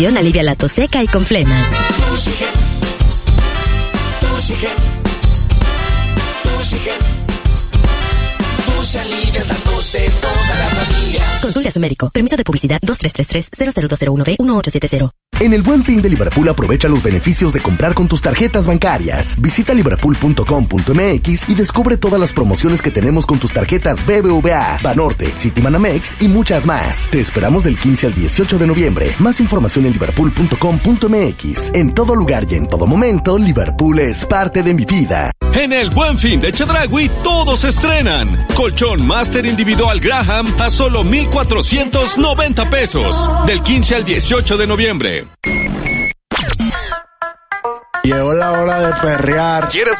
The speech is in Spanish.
Alivia la tos seca y con flemas. Alivias la tos de toda la familia. Consulte a su médico. Permiso de publicidad 2333-00201B1870. En el Buen Fin de Liverpool aprovecha los beneficios de comprar con tus tarjetas bancarias. Visita liverpool.com.mx y descubre todas las promociones que tenemos con tus tarjetas BBVA, Banorte, Citibanamex y muchas más. Te esperamos del 15 al 18 de noviembre. Más información en liverpool.com.mx. En todo lugar y en todo momento, Liverpool es parte de mi vida. En el Buen Fin de Chedraui, todos estrenan. Colchón Master Individual Graham a solo 1,490 pesos. Del 15 al 18 de noviembre. Llegó la hora de perrear. ¿Quieres